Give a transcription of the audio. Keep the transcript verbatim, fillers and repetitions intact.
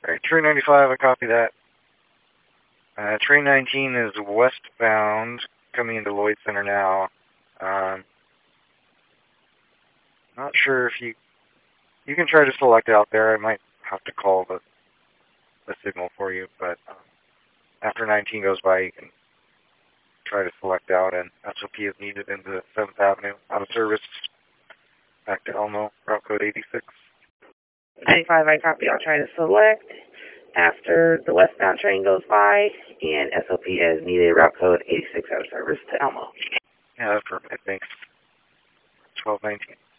Alright, train ninety-five, I copy that. Uh, train nineteen is westbound, coming into Lloyd Center now. Um, not sure if you... You can try to select out there. I might have to call the, the signal for you, but um, after nineteen goes by, you can try to select out, and S O P is needed into seventh Avenue. Out of service, back to Elmo, route code eighty-six. ninety-five, I copy. I'll try to select after the westbound train goes by, and S O P as needed, route code eighty-six out of service to Elmo. Yeah, that's perfect. Thanks. twelve nineteen.